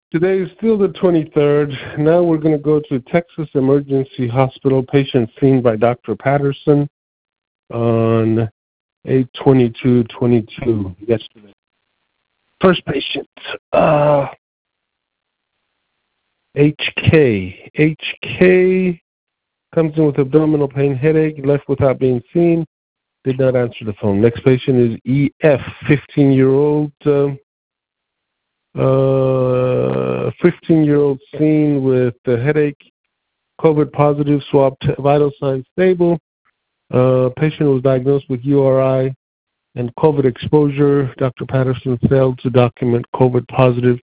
Today is still the 23rd. Now we're going to go to Texas Emergency Hospital. Patient seen by Dr. Patterson on 8/22/22 yesterday. First patient, HK. HK comes in with abdominal pain, headache, left without being seen. Did not answer the phone. Next patient is EF, 15-year-old. 15-year-old seen with a headache, COVID positive, swab, vital signs stable. Patient was diagnosed with URI and COVID exposure. Dr. Patterson failed to document COVID positive.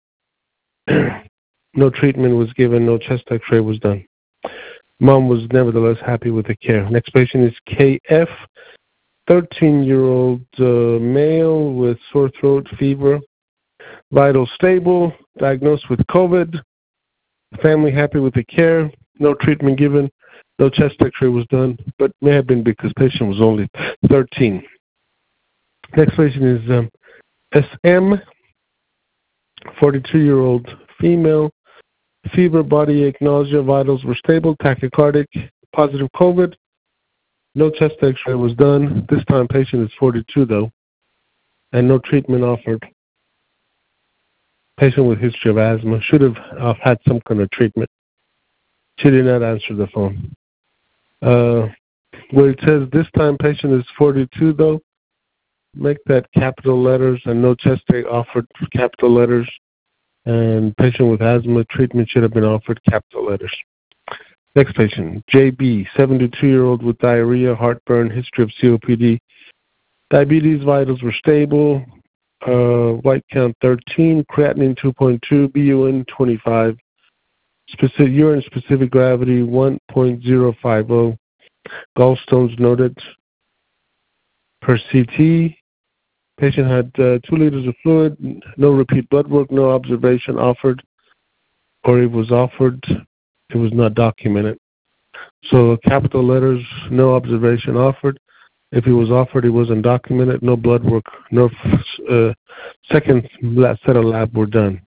No treatment was given. No chest x-ray was done. Mom was nevertheless happy with the care. Next patient is KF, 13-year-old male with sore throat, fever. Vital stable, diagnosed with COVID. Family happy with the care. No treatment given. No chest x-ray was done, but may have been because patient was only 13. Next patient is SM, 42-year-old female. Fever, body ache, nausea, vitals were stable, tachycardic, positive COVID. No chest x-ray was done. This time patient is 42 though, and no treatment offered. Patient with history of asthma should have had some kind of treatment. She did not answer the phone. Where it says this time patient is 42 though, make that capital letters and no chest x offered, capital letters. And patient with asthma treatment should have been offered, capital letters. Next patient, JB, 72-year-old with diarrhea, heartburn, history of COPD. Diabetes vitals were stable. White count 13, creatinine 2.2, BUN 25, urine specific gravity 1.050, gallstones noted. Per CT, patient had 2 liters of fluid, no repeat blood work, no observation offered, or it was offered, it was not documented. So capital letters, no observation offered. If it was offered, it wasn't documented. No blood work, no second set of lab were done.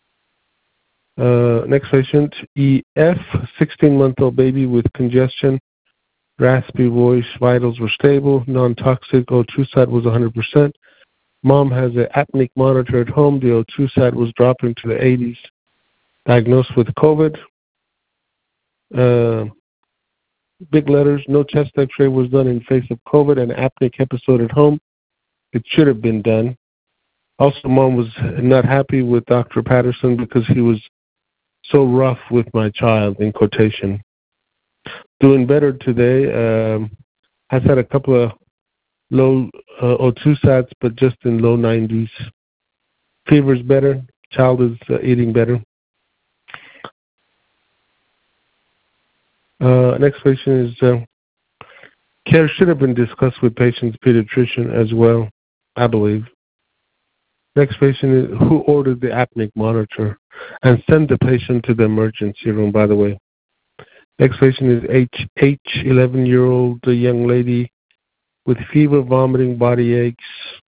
Next patient, EF, 16-month-old baby with congestion, raspy voice, vitals were stable, non-toxic, O2 sat was 100%. Mom has an apneic monitor at home. The O2 sat was dropping to the 80s. Diagnosed with COVID. Big letters, no chest x-ray was done in face of COVID and apneic episode at home. It should have been done. Also, Mom was not happy with Dr. Patterson because he was so rough with my child, in quotation. Doing better today. Has had a couple of low O2 sats, but just in low 90s. Fever's better. Child is eating better. Next patient is care should have been discussed with patient's pediatrician as well, I believe. Next patient is who ordered the apneic monitor and sent the patient to the emergency room, by the way. Next patient is H, 11-year-old young lady with fever, vomiting, body aches.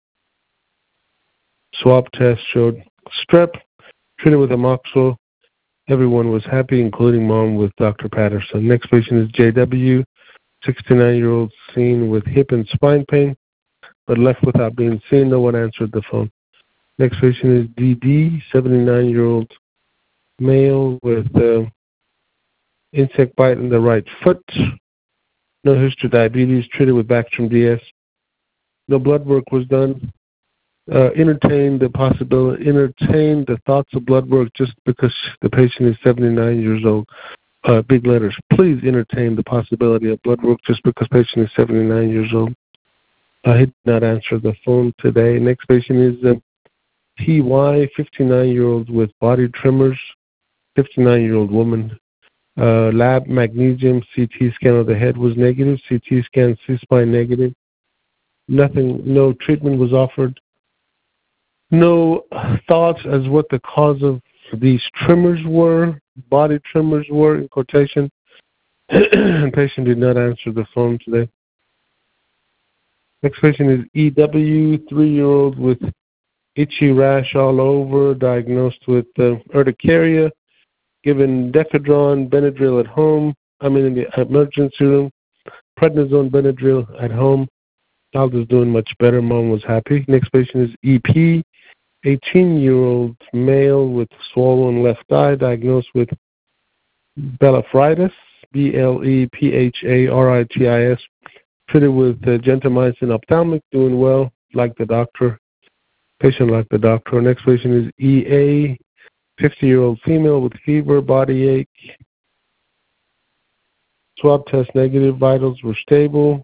Swab test showed strep, treated with amoxicillin. Everyone was happy, including Mom with Dr. Patterson. Next patient is JW, 69-year-old seen with hip and spine pain, but left without being seen. No one answered the phone. Next patient is DD, 79-year-old male with insect bite in the right foot. No history of diabetes, treated with Bactrim DS. No blood work was done. Entertain the thoughts of blood work just because the patient is 79 years old. Big letters. Please entertain the possibility of blood work just because patient is 79 years old. He did not answer the phone today. Next patient is TY, 59-year-old with body tremors, 59-year-old woman. Lab magnesium, CT scan of the head was negative, CT scan C-spine negative. Nothing, no treatment was offered. No thoughts as what the cause of these tremors were, body tremors were, in quotation. Patient did not answer the phone today. Next patient is EW, 3-year-old with itchy rash all over, diagnosed with urticaria, given Decadron, Benadryl at home, in the emergency room, prednisone, Benadryl at home. Child is doing much better. Mom was happy. Next patient is EP, 18-year-old male with swollen left eye, diagnosed with blepharitis, blepharitis, treated with gentamicin ophthalmic, doing well, like the doctor. Patient like the doctor. Next patient is EA, 50-year-old female with fever, body ache. Swab test negative, vitals were stable.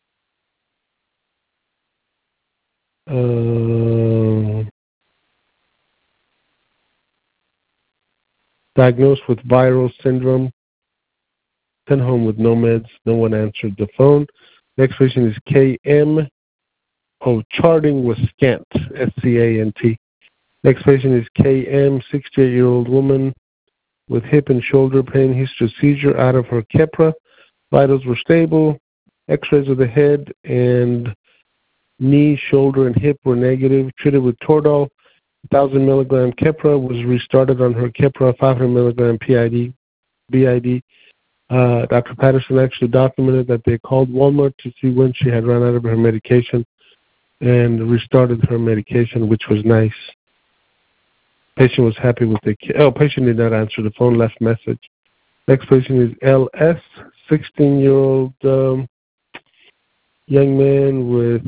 Diagnosed with viral syndrome. Sent home with no meds. No one answered the phone. Next patient is KM. Charting was scant, SCANT. Next patient is KM, 68-year-old woman with hip and shoulder pain, history of seizure out of her Keppra. Vitals were stable. X-rays of the head and knee, shoulder, and hip were negative. Treated with Toradol. 1,000 milligram Keppra, was restarted on her Keppra, 500 milligram BID. Dr. Patterson actually documented that they called Walmart to see when she had run out of her medication and restarted her medication, which was nice. Patient was happy with the patient did not answer the phone, left message. Next patient is LS, 16-year-old young man with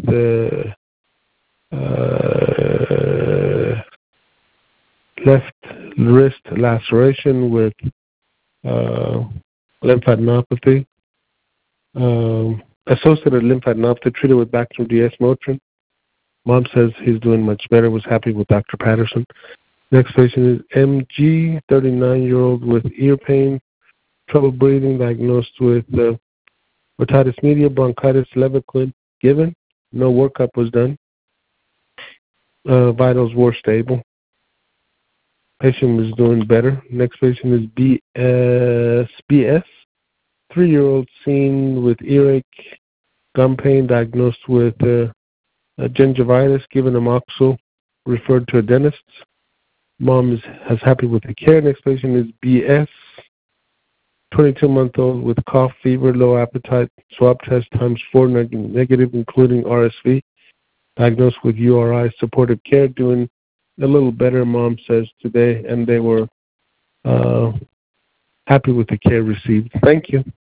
left wrist laceration with lymphadenopathy, associated lymphadenopathy, treated with Bactrim DS Motrin. Mom says he's doing much better, was happy with Dr. Patterson. Next patient is MG, 39-year-old with ear pain, trouble breathing, diagnosed with otitis media, bronchitis, Levaquin given. No workup was done. Vitals were stable. Patient was doing better. Next patient is BS, 3-year-old seen with earache, gum pain, diagnosed with gingivitis, given amoxil, referred to a dentist. Mom is happy with the care. Next patient is BS, 22-month-old with cough, fever, low appetite, swab test ×4 negative, including RSV, diagnosed with URI, supportive care, doing a little better, Mom says today, and they were happy with the care received. Thank you.